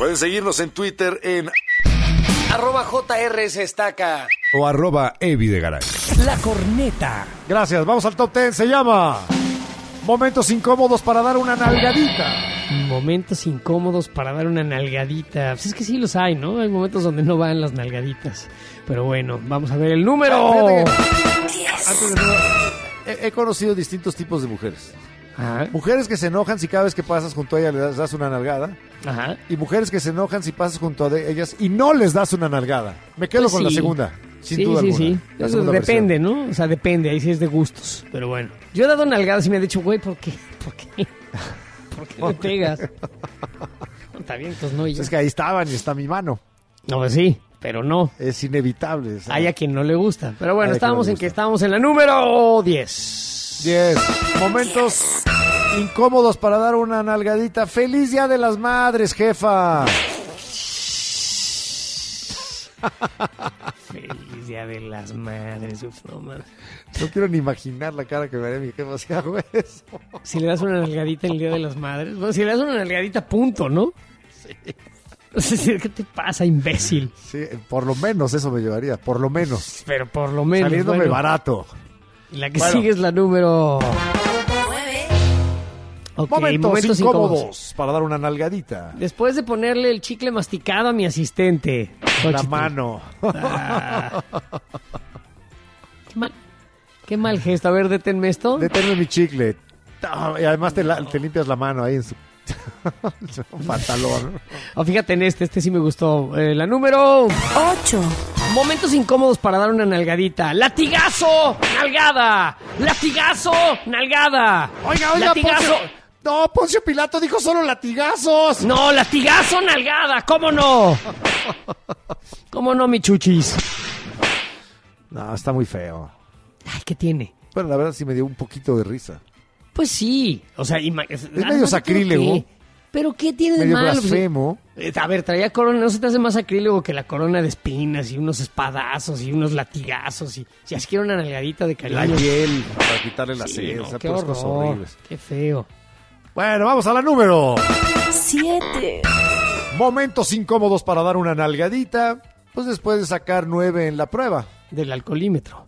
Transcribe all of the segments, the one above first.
Pueden seguirnos en Twitter en @JRSestaca o @evidegaray. La Corneta. Gracias, vamos al top 10. Se llama Momentos incómodos para dar una nalgadita. Momentos incómodos para dar una nalgadita. Pues es que sí los hay, ¿no? Hay momentos donde no van las nalgaditas. Pero bueno, vamos a ver el número. Antes de nada, he conocido distintos tipos de mujeres. Ajá. Mujeres que se enojan si cada vez que pasas junto a ella les das una nalgada. Ajá. Y mujeres que se enojan si pasas junto a ellas y no les das una nalgada. Me quedo Pues con la sí. segunda, sin Sí, duda sí, alguna. sí. La Eso segunda depende, versión. ¿no? O sea, depende. Ahí sí es de gustos. Pero bueno. Yo he dado nalgadas y me han dicho, güey, ¿por qué? ¿Por qué? ¿Por qué me pegas? No, está bien, entonces no. Y yo. Es que ahí estaban y está mi mano. No, pues sí, pero no. Es inevitable. ¿sabes? Hay a quien no le gusta. Pero bueno, Hay a quien estábamos no le en que gusta. estábamos en la número 10. 10. Momentos incómodos para dar una nalgadita. ¡Feliz Día de las Madres, jefa! Feliz Día de las Madres. Uf, no, man. No quiero ni imaginar la cara que me haría mi jefa si hago eso. Si le das una nalgadita en el Día de las Madres. Bueno, si le das una nalgadita, punto, ¿no? Sí. ¿Qué te pasa, imbécil? Sí, por lo menos eso me llevaría. Por lo menos. Pero por lo menos. Saliéndome bueno. barato. Y la que Bueno. sigue es la número 9. Ok, Momentos incómodos para dar una nalgadita. Después de ponerle el chicle masticado a mi asistente. La Xochitl. mano. Ah. Qué mal gesto. A ver, deténme esto. Deténme mi chicle. Y además te limpias la mano ahí en su pantalón. Oh, fíjate en este sí me gustó. La número 8. Momentos incómodos para dar una nalgadita. ¡Latigazo! ¡Nalgada! ¡Latigazo! ¡Nalgada! Oiga, ¡Latigazo! No, Poncio Pilato dijo solo latigazos. ¡No! ¡Latigazo! ¡Nalgada! ¿Cómo no? ¿Cómo no, mi chuchis? No, está muy feo. Ay, ¿qué tiene? Bueno, la verdad sí me dio un poquito de risa. Pues sí. O sea, es medio sacrílego. ¿Pero qué tiene de Medio malo? blasfemo. A ver, traía corona, ¿no se te hace más sacrílego que la corona de espinas y unos espadazos y unos latigazos? Y si así quiero una nalgadita de La cariño. hiel para quitarle la Sí, sed. no, o sea, qué puras cosas horror, horribles. qué feo. Bueno, vamos a la número. 7. Momentos incómodos para dar una nalgadita. Pues después de sacar 9 en la prueba. Del alcoholímetro.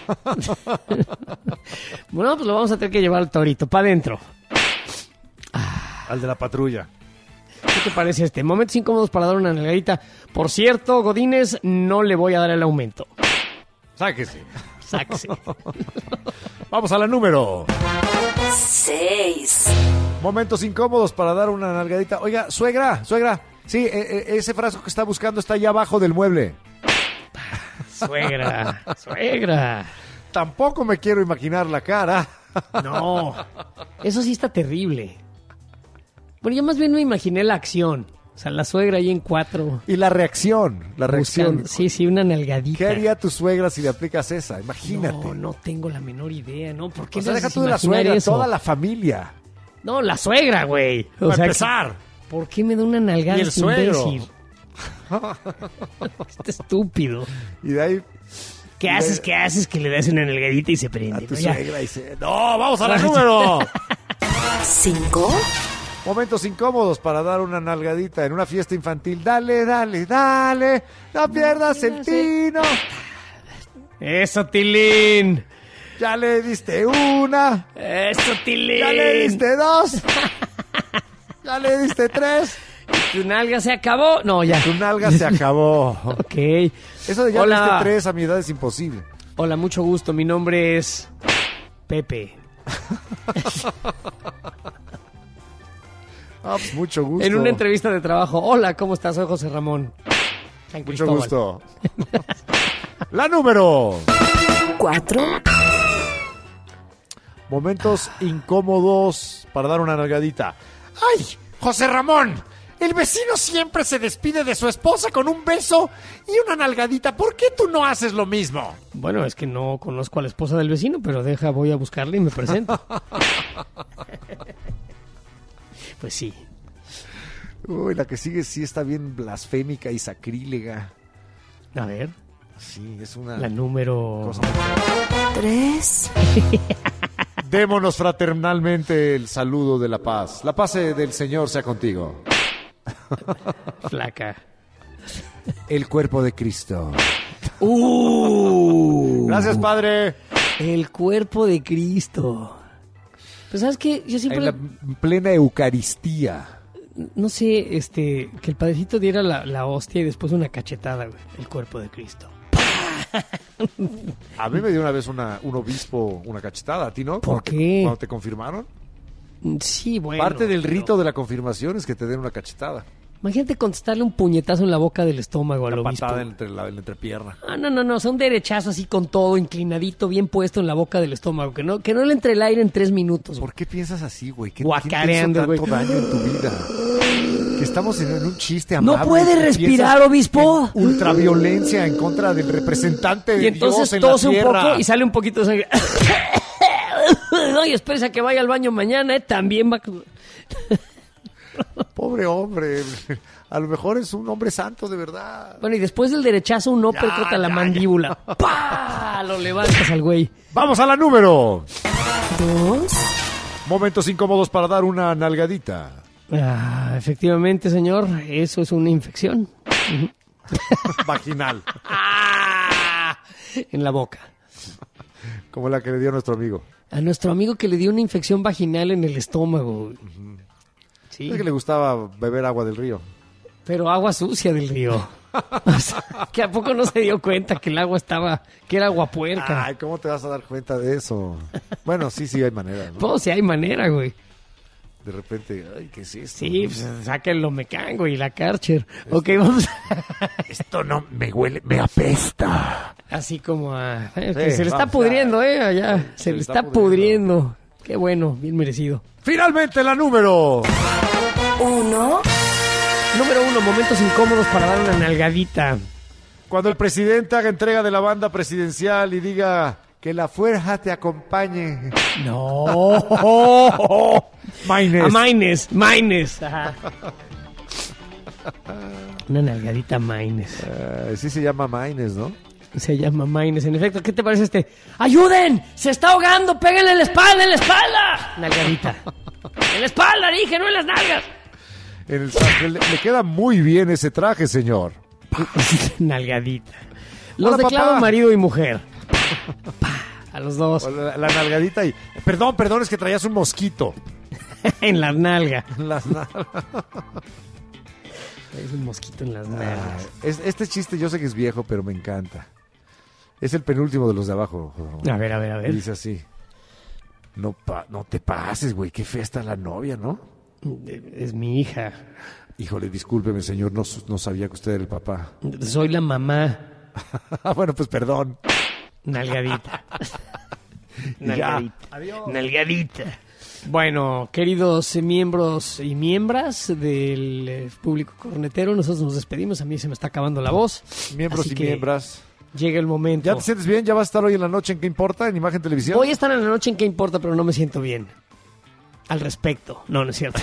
Bueno, pues lo vamos a tener que llevar al torito, para adentro. Al de la patrulla. ¿Qué te parece este? Momentos incómodos para dar una nalgadita. Por cierto, Godínez, no le voy a dar el aumento. Sáquese. Sáquese. Vamos a la número. 6. Momentos incómodos para dar una nalgadita. Oiga, suegra. Sí, ese frasco que está buscando está allá abajo del mueble. Suegra. Tampoco me quiero imaginar la cara. No, eso sí está terrible. Bueno, yo más bien me imaginé la acción. O sea, la suegra ahí en 4. Y la reacción. Buscando. Sí, una nalgadita. ¿Qué haría tu suegra si le aplicas esa? Imagínate. No tengo la menor idea, ¿no? ¿Por qué O sea, le deja haces tú de la imaginar suegra, eso? toda la familia. No, la suegra, güey. O Para sea, empezar. ¿por qué me da una nalgada Y el este suegro. imbécil? Este estúpido. Y de ahí ¿Qué haces que le das una nalgadita y se prende? a tu ¿no? Ya. suegra dice, no, vamos a la número. 5. Momentos incómodos para dar una nalgadita en una fiesta infantil. Dale, no pierdas el tino. Eso, Tilín. Ya le diste una, Eso, Tilín. ya le diste 2, ya le diste 3. ¿Tu nalga se acabó? No, ya. Tu nalga se acabó. Ok. Eso de ya Hola. le diste 3 a mi edad es imposible. Hola, mucho gusto. Mi nombre es Pepe. Pues mucho gusto. En una entrevista de trabajo. Hola, ¿cómo estás? Soy José Ramón. San Mucho Cristóbal. gusto. La número. 4. Momentos incómodos para dar una nalgadita. ¡Ay, José Ramón! El vecino siempre se despide de su esposa con un beso y una nalgadita. ¿Por qué tú no haces lo mismo? Bueno, es que no conozco a la esposa del vecino, pero voy a buscarle y me presento. Pues sí. Uy, la que sigue sí está bien blasfémica y sacrílega. A ver, Sí, es una la número... cosa muy fea. 3. Démonos fraternalmente el saludo de la paz. La paz del Señor sea contigo. Flaca. El cuerpo de Cristo. Gracias, padre. El cuerpo de Cristo. Pues, ¿sabes qué? Yo siempre... En la plena Eucaristía. No sé, que el padrecito diera la hostia y después una cachetada, güey. El cuerpo de Cristo. A mí me dio una vez un obispo una cachetada, ¿a ti no? ¿Por qué? Cuando te confirmaron. Sí, bueno. Parte del pero- rito de la confirmación es que te den una cachetada. Imagínate contestarle un puñetazo en la boca del estómago al Una obispo. patada entre la entrepierna. Ah, no, o sea, un derechazo así con todo, inclinadito, bien puesto en la boca del estómago. Que no le entre el aire en 3 minutos. ¿Por qué piensas así, güey? ¿Quién Guacareando, te hizo tanto güey. daño en tu vida? Que estamos en un chiste amable. ¿No puede y respirar, piensas obispo? en ultraviolencia en contra del representante de Y entonces Dios en la tose un tierra. poco y sale un poquito de sangre. No, y espérese a que vaya al baño mañana, también va... Pobre hombre. A lo mejor es un hombre santo de verdad. Bueno, y después del derechazo, un uppercut a la mandíbula. ¡Pah! Lo levantas al güey. Vamos a la número. 2, Momentos incómodos para dar una nalgadita. Ah, efectivamente, señor, eso es una infección. Vaginal. ¡Ah! En la boca. Como la que le dio a nuestro amigo. A nuestro amigo que le dio una infección vaginal en el estómago. Sí, Es que le gustaba beber agua del río. pero agua sucia del río. O sea, que a poco no se dio cuenta que el agua que era agua puerca. Ay, ¿cómo te vas a dar cuenta de eso? Bueno, sí hay manera, ¿no? No, si hay manera, güey. De repente, ay, ¿qué es esto? Sí, pues, saca el lomecango y la Karcher. Ok, vamos. Esto no me huele, me apesta. Así como a... que Sí, se le está vamos, pudriendo, allá. Se le está pudriendo. Qué bueno, bien merecido. Finalmente la número. 1, Número 1, momentos incómodos para dar una nalgadita. Cuando el presidente haga entrega de la banda presidencial y diga que la fuerza te acompañe. No. Maines. A Maines. Ajá. Una nalgadita a Maines. Sí se llama Maines, ¿no? Se llama Maines. En efecto, ¿qué te parece ¡Ayuden! ¡Se está ahogando! ¡Péguenle en la espalda, en la espalda! Nalgadita. En la espalda, dije, no en las nalgas. En el traje. Le queda muy bien ese traje, señor. Nalgadita. Los Hola, declaro papá. marido y mujer. Pa, a los dos. O la nalgadita y... Perdón, es que traías un mosquito. En las nalgas. Las Es un mosquito en las nalgas. Este chiste yo sé que es viejo, pero me encanta. Es el penúltimo de los de abajo. A ver. Y dice así. No te pases, güey. Qué fea está la novia, ¿no? Es mi hija. Híjole, discúlpeme, señor. No sabía que usted era el papá. Soy la mamá. Bueno, pues perdón. Nalgadita. Y ya. Nalgadita. Bueno, queridos miembros y miembras del público cornetero, nosotros nos despedimos. A mí se me está acabando la voz. Miembros Así y que miembras. Llega el momento. ¿Ya te sientes bien? ¿Ya vas a estar hoy en la noche en ¿Qué importa? En Imagen Televisión. Voy a estar en la noche en qué importa, pero no me siento bien. Al respecto. No es cierto.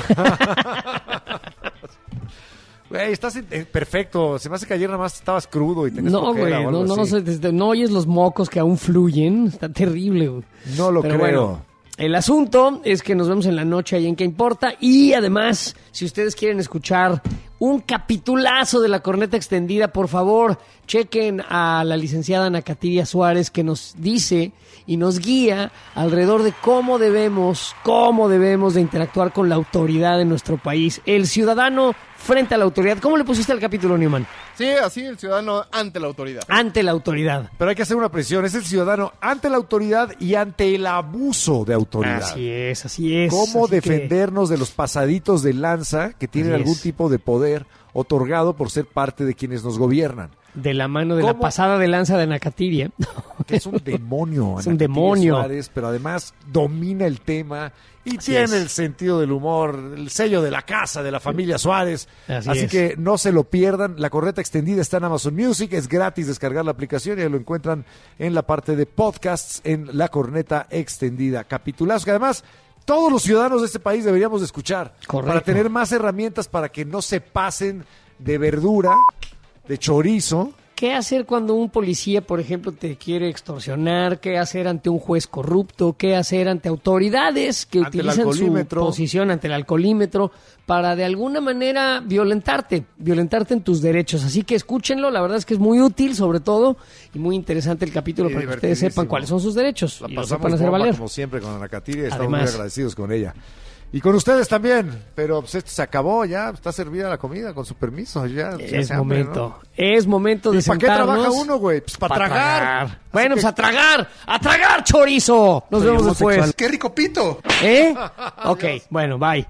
Güey, estás perfecto. Se me hace que ayer nada más estabas crudo y tenías No, flojera güey, o algo así. no oyes los mocos que aún fluyen. Está terrible, güey. No lo Pero creo. bueno, el asunto es que nos vemos en la noche ahí en ¿Qué importa? Y además, si ustedes quieren escuchar un capitulazo de La Corneta Extendida, por favor, chequen a la licenciada Ana Katiria Suárez, que nos dice y nos guía alrededor de cómo debemos de interactuar con la autoridad de nuestro país. El ciudadano frente a la autoridad. ¿Cómo le pusiste al capítulo, Newman? Sí, así el ciudadano ante la autoridad. Ante la autoridad. Pero hay que hacer una presión. Es el ciudadano ante la autoridad y ante el abuso de autoridad. Así es. ¿Cómo Así que- defendernos de los pasaditos de lanza que tienen Así algún es. tipo de poder otorgado por ser parte de quienes nos gobiernan? De la mano de la ¿Cómo? pasada de lanza de Ana Katiria. Que es un demonio. Es Ana un Katiria demonio. Suárez, pero además domina el tema y Así tiene es. el sentido del humor, el sello de la casa, de la familia Suárez. Así es. Que no se lo pierdan. La Corneta Extendida está en Amazon Music. Es gratis descargar la aplicación y ahí lo encuentran en la parte de podcasts en La Corneta Extendida. Capitulazo que además todos los ciudadanos de este país deberíamos de escuchar. Correcto. Para tener más herramientas para que no se pasen de verdura, de chorizo ¿Qué hacer cuando un policía, por ejemplo, te quiere extorsionar? ¿Qué hacer ante un juez corrupto? ¿Qué hacer ante autoridades que Ante el utilizan su alcoholímetro. posición ante el alcoholímetro para de alguna manera violentarte en tus derechos? Así que escúchenlo, la verdad es que es muy útil, sobre todo, y muy interesante el capítulo Y para que ustedes sepan divertidísimo. cuáles son sus derechos La y los pasamos sepan hacer bomba, valer. como siempre, con Ana Catiria. Estamos muy Además. agradecidos con ella. Y con ustedes también. Pero pues esto se acabó ya. Está servida la comida, con su permiso. Ya Es hace hambre, momento, es momento de ¿no? ¿Y para qué sentarnos. trabaja uno, güey? Pues para Pa' tragar. Bueno, Así pues a tragar, chorizo. Nos vemos después. ¡Qué rico pito! ¿Eh? Ok, bueno, bye.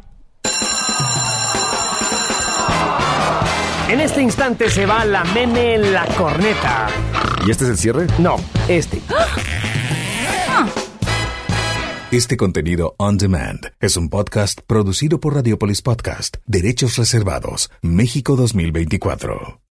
En este instante se va la meme en la corneta. ¿Y este es el cierre? No, este. Este contenido on demand es un podcast producido por Radiopolis Podcast, Derechos Reservados, México 2024.